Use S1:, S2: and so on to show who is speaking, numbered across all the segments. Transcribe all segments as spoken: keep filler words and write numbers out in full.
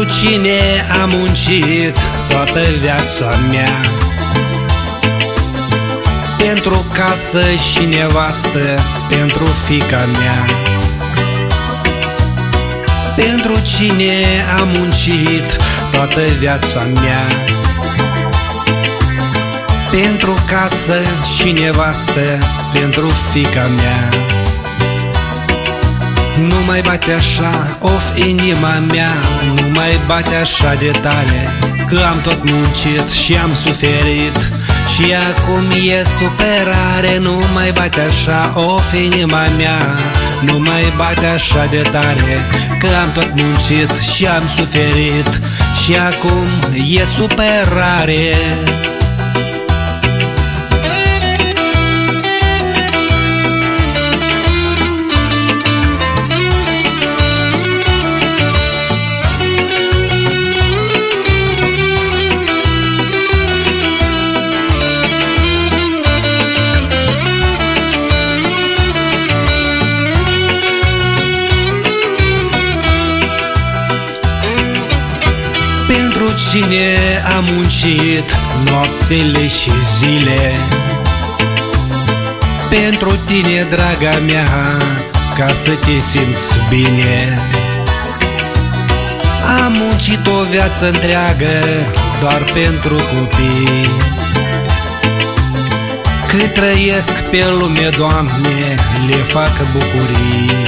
S1: cine am muncit toată viața mea, pentru casă și nevastă, pentru fiica mea. Pentru cine am muncit toată viața mea, pentru casă și nevastă, pentru fiica mea. Nu mai bate așa, of, inima mea, nu mai bate așa de tare, că am tot muncit și am suferit și acum e superare. Nu mai bate așa, of, inima mea, nu mai bate așa de tare, că am tot muncit și am suferit și acum e superare. Pentru cine am muncit nopțile și zile, pentru tine, draga mea, ca să te simți bine. Am muncit o viață întreagă doar pentru copii, cât trăiesc pe lume, Doamne, le fac bucurii.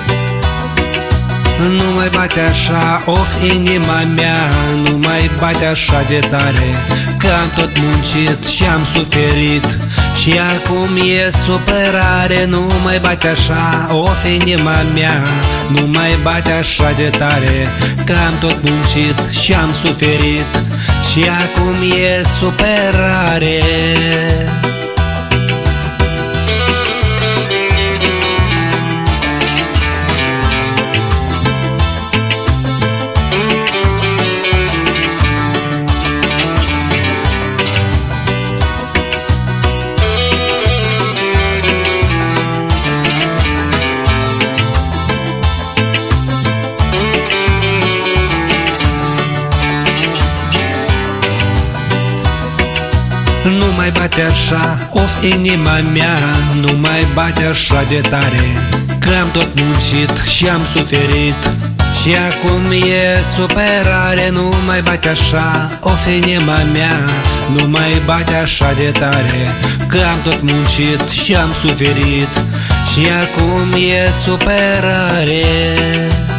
S1: Nu mai bate așa, of, inima mea, nu mai bate așa de tare, că am tot muncit și am suferit și acum e superare. Nu mai bate așa, of, inima mea, nu mai bate așa de tare, că am tot muncit și am suferit și acum e superare. Nu mai bate așa, of, inima mea, nu mai bate așa de tare, că am tot muncit și am suferit și acum e superare. Nu mai bate așa, of, inima mea, nu mai bate așa de tare, că am tot muncit și am suferit și acum e superare.